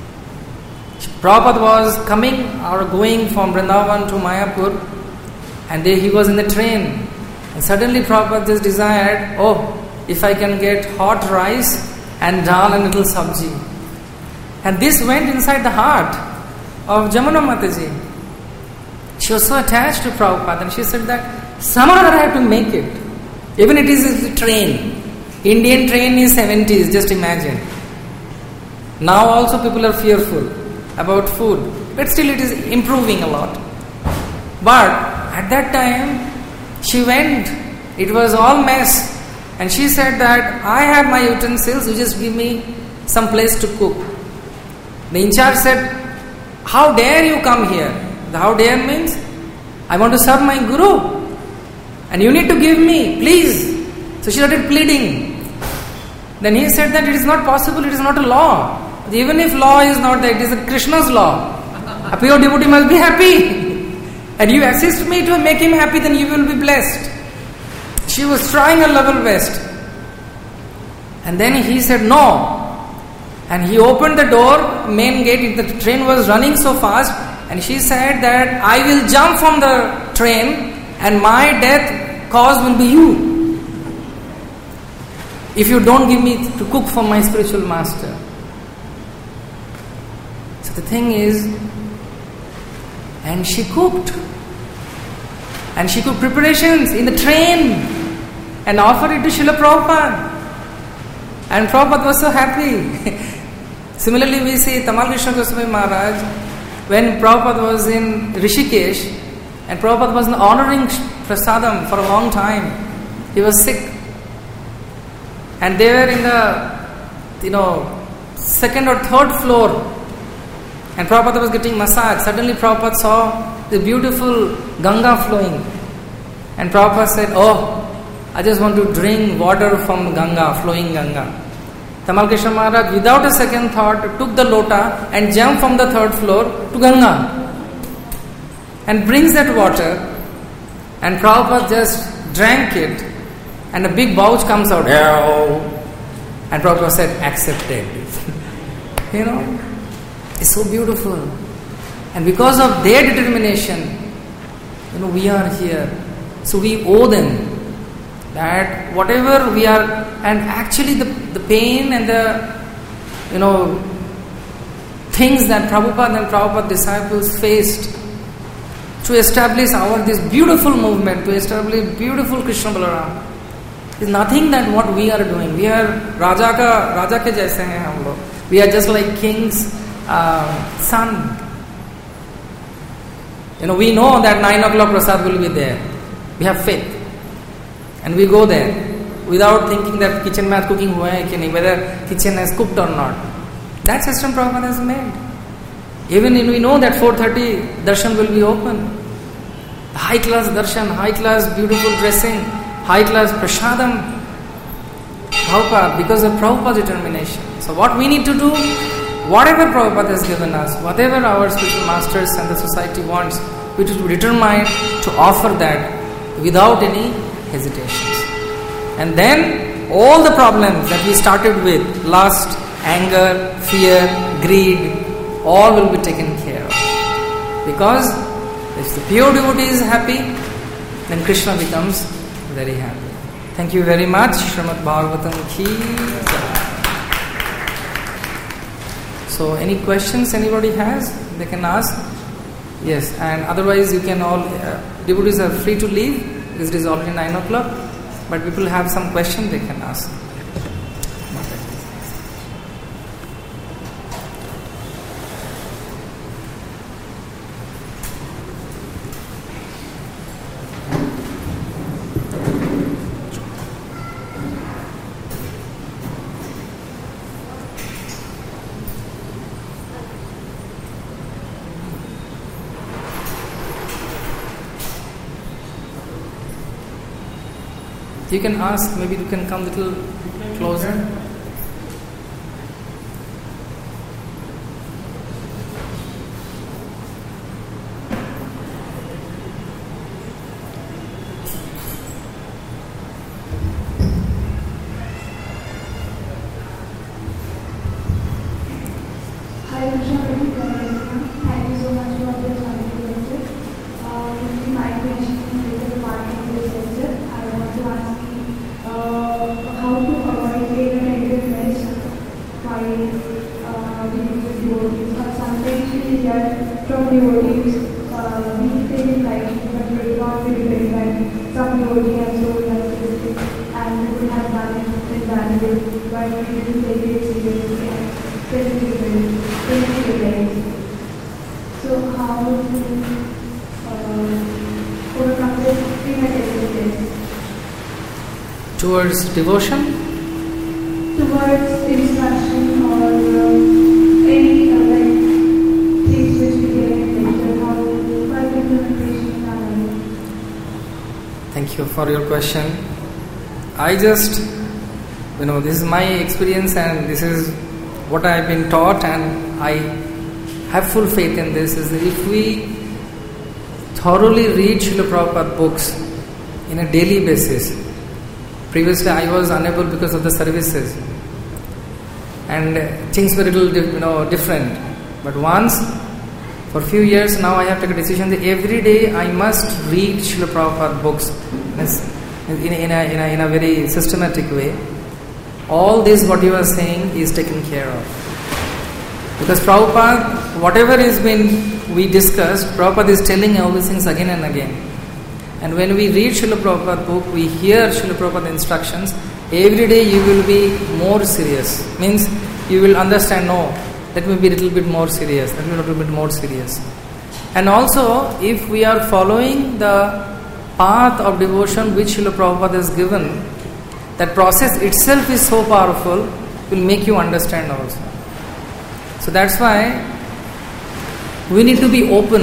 Prabhupada was coming or going from Vrindavan to Mayapur, and there he was in the train. And suddenly Prabhupada just desired, if I can get hot rice and dal and little sabji. And this went inside the heart of Jamuna Mataji. She was so attached to Prabhupada, and she said that somehow I have to make it. Even it is a train. Indian train is 70s, just imagine. Now also people are fearful about food, but still it is improving a lot. But at that time, she went, it was all mess, and she said that I have my utensils, you just give me some place to cook. The in charge said, how dare you come here? The how dare means, I want to serve my Guru, and you need to give me, please. So she started pleading. Then he said that it is not possible, it is not a law. Even if law is not there, it is a Krishna's law. A pure devotee must be happy. And you assist me to make him happy, then you will be blessed. She was trying her level best. And then he said no. And he opened the door, main gate, the train was running so fast, and she said that I will jump from the train and my death cause will be you. If you don't give me to cook for my spiritual master. So the thing is, and she cooked. And she cooked preparations in the train and offered it to Srila Prabhupada. And Prabhupada was so happy. Similarly, we see Tamal Krishna Goswami Maharaj, when Prabhupada was in Rishikesh, and Prabhupada was honoring prasadam for a long time. He was sick. And they were in the, second or third floor. And Prabhupada was getting massage. Suddenly Prabhupada saw the beautiful Ganga flowing. And Prabhupada said, I just want to drink water from Ganga, flowing Ganga. Tamal Krishna Maharaj, without a second thought, took the lota and jumped from the third floor to Ganga. And brings that water. And Prabhupada just drank it. And a big pouch comes out. And Prabhupada said, accepted. It's so beautiful. And because of their determination, we are here. So we owe them that whatever we are, and actually the pain and the, things that Prabhupada and Prabhupada disciples faced to establish this beautiful movement, to establish beautiful Krishna Balaram, is nothing that what we are doing. We are Raja ke jaise hain hum log. We are just like king's son. We know that 9 o'clock prasad will be there. We have faith. And we go there without thinking that kitchen mein cooking hua hai ki nahi, whether kitchen has cooked or not. That system Prabhupada has made. Even we know that 4:30 darshan will be open. High class darshan, high class beautiful dressing, high class prasadam. Prabhupada, because of Prabhupada's determination. So what we need to do, whatever Prabhupada has given us, whatever our spiritual masters and the society wants, we should be determined to offer that without any hesitations. And then all the problems that we started with, lust, anger, fear, greed, all will be taken care of. Because if the pure devotee is happy, then Krishna becomes very happy. Thank you very much. Srimad Bhagavatam ki jai. So any questions anybody has, they can ask. Yes, and otherwise you can all, devotees are free to leave because it is already 9 o'clock. But people have some question, they can ask. You can ask, maybe you can come a little closer. Hi, Krishna. Thank you so much for the time. My question is regarding this lecture. I want to ask you how to avoid negativeness while dealing with devotees. Sometimes we hear from devotees we say like, but it not be very right. Some devotees have so narcissistic and we would have done it invaluable, but we didn't take it seriously and so how to overcome this negativeness? Towards devotion? Towards instruction or any things which we get in nature, how by implementation in our life. Thank you for your question. I just, this is my experience and this is what I have been taught, and I have full faith in this, is that if we thoroughly read Srila Prabhupada books in a daily basis. Previously I was unable because of the services and things were a little different. But once, for a few years now, I have taken a decision that every day I must read Srila Prabhupada books in a very systematic way. All this what you are saying is taken care of. Because Prabhupada, whatever we discussed, Prabhupada is telling all these things again and again. And when we read Srila Prabhupada book, we hear Srila Prabhupada instructions, every day you will be more serious. Means you will understand, no, let me be a little bit more serious, let me be a little bit more serious. And also, if we are following the path of devotion which Srila Prabhupada has given, that process itself is so powerful, will make you understand also. So that's why we need to be open.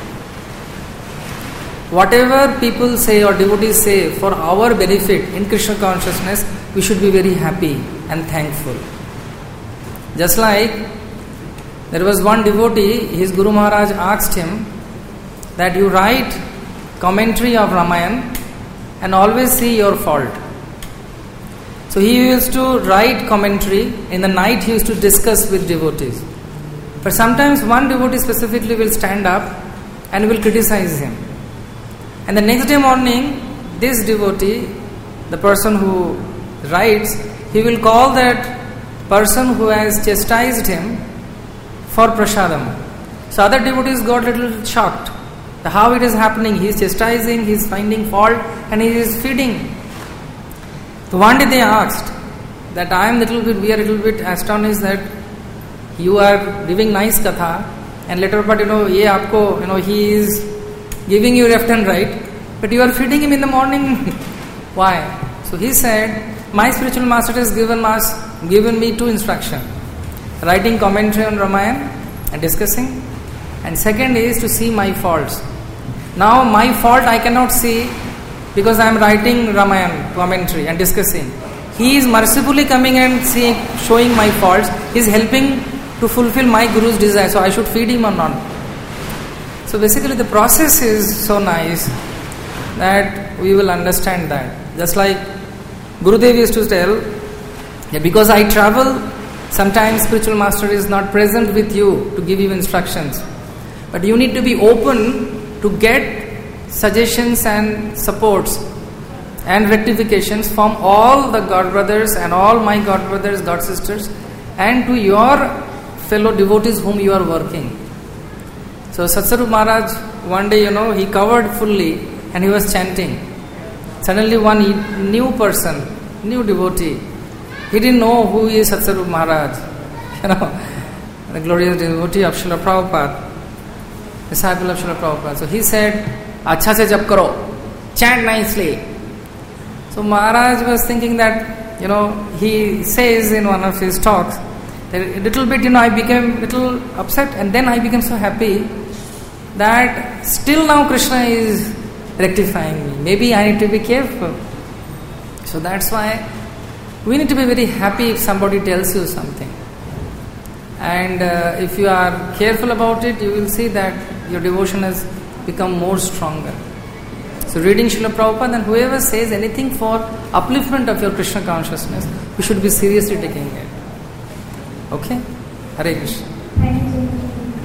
Whatever people say or devotees say for our benefit in Krishna consciousness, we should be very happy and thankful. Just like there was one devotee, his Guru Maharaj asked him that you write commentary of Ramayana and always see your fault. So he used to write commentary. In the night he used to discuss with devotees. But sometimes one devotee specifically will stand up and will criticize him. And the next day morning, this devotee, the person who writes, he will call that person who has chastised him for prasadam. So other devotees got a little shocked. How it is happening? He is chastising, he is finding fault, and he is feeding. So one day they asked that we are a little bit astonished that you are giving nice katha, and later but he is giving you left and right, but you are feeding him in the morning. Why? So he said, my spiritual master has given me 2 instructions: writing commentary on Ramayana and discussing, and second is to see my faults. Now my fault I cannot see because I am writing Ramayana commentary and discussing. He is mercifully coming and showing my faults. He is helping to fulfill my Guru's desire. So I should feed him or not. So basically the process is so nice that we will understand that. Just like Gurudev used to tell, that because I travel, sometimes spiritual master is not present with you to give you instructions. But you need to be open to get suggestions and supports and rectifications from all the God brothers and all my God brothers, God sisters, and to your fellow devotees whom you are working. So Satsarup Maharaj, one day, he covered fully and he was chanting. Suddenly one new person, new devotee, he didn't know who is Satsarup Maharaj. The glorious devotee of Srila Prabhupada, disciple of Srila Prabhupada. So he said, "Acha se jap karo, chant nicely." So Maharaj was thinking that, he says in one of his talks, that a little bit, I became a little upset, and then I became so happy that still now Krishna is rectifying me. Maybe I need to be careful. So that's why we need to be very happy if somebody tells you something. And if you are careful about it, you will see that your devotion has become more stronger. So reading Srila Prabhupada, and whoever says anything for upliftment of your Krishna consciousness, you should be seriously taking it. Okay? Hare Krishna. Thank you so much.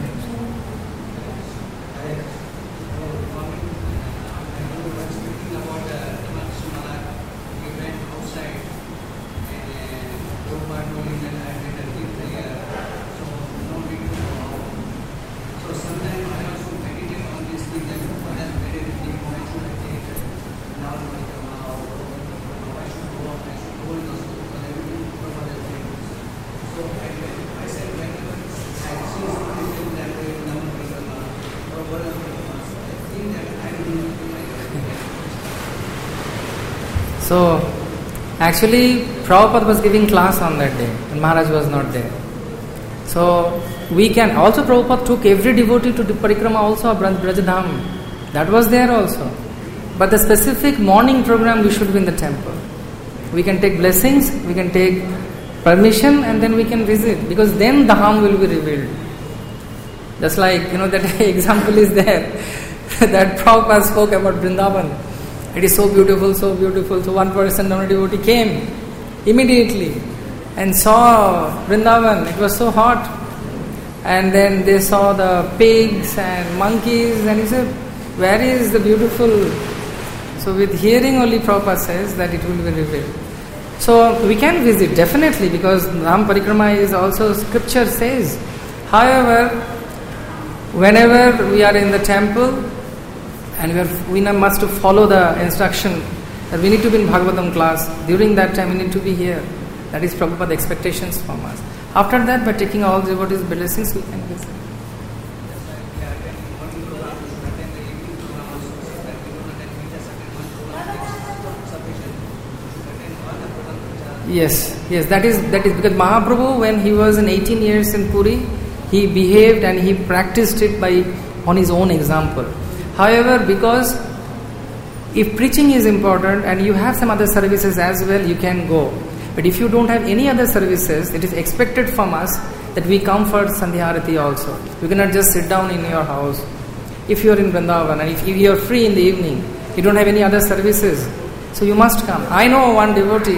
So, actually, Prabhupada was giving class on that day, and Maharaj was not there. So, we can also, Prabhupada took every devotee to the parikrama also of Brajadham. That was there also. But the specific morning program, we should be in the temple. We can take blessings, we can take permission, and then we can visit, because then the Dham will be revealed. Just like, that example is there, that Prabhupada spoke about Vrindavan. It is so beautiful, so beautiful. So one person, one devotee came immediately and saw Vrindavan. It was so hot. And then they saw the pigs and monkeys, and he said, where is the beautiful? So with hearing only, Prabhupada says that it will be revealed. So we can visit, definitely, because Dham Parikrama is also, scripture says. However, whenever we are in the temple, and we must follow the instruction that we need to be in Bhagavatam class. During that time, we need to be here. That is Prabhupada's expectations from us. After that, by taking all devotees' blessings, we can visit. Yes, that is because Mahaprabhu, when he was in 18 years in Puri, he behaved and he practiced it on his own example. However, because if preaching is important and you have some other services as well, you can go. But if you don't have any other services, it is expected from us that we come for Sandhya Arati also. You cannot just sit down in your house. If you are in Vrindavan and if you are free in the evening, you don't have any other services, so you must come. I know one devotee,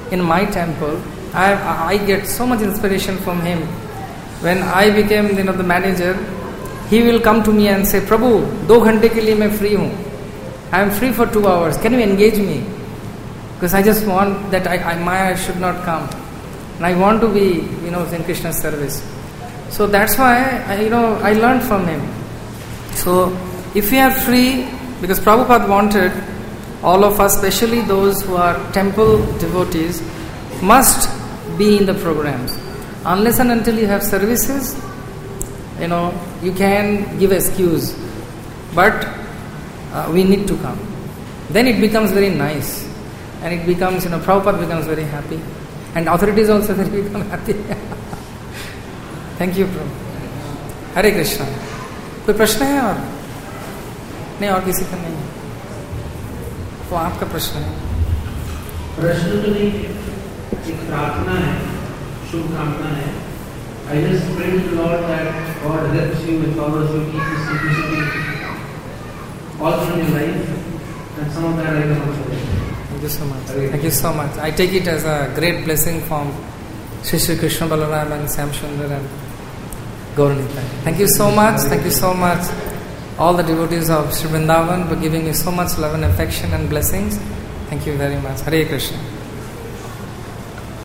in my temple, I get so much inspiration from him. When I became the manager, he will come to me and say, Prabhu, 2 घंटे के लिए मैं free हूँ. I am free for 2 hours. Can you engage me? Because I just want that Maya should not come. And I want to be, in Krishna's service. So that's why, I learned from him. So if we are free, because Prabhupada wanted all of us, especially those who are temple devotees, must be in the programs. Unless and until you have services, you can give excuse. But we need to come. Then it becomes very nice. And it becomes, Prabhupada becomes very happy. And authorities also will become happy. Thank you, Prabhu. Hare Krishna. कोई प्रश्न है और? नहीं, और किसी का नहीं है? तो आपका प्रश्न है? प्रश्न तो नहीं, एक प्रार्थना है, शुभकामना है. I just pray to the Lord that God helps you, empowers you, keep you simplicity all through your life, and some of that I can also do. Thank you so much. Thank you so much. I take it as a great blessing from Shri Krishna Balaram and Sam Sundar and Gauranitai. Thank you so much. Thank you so much. All the devotees of Sri Vrindavan for giving me so much love and affection and blessings. Thank you very much. Hare Krishna.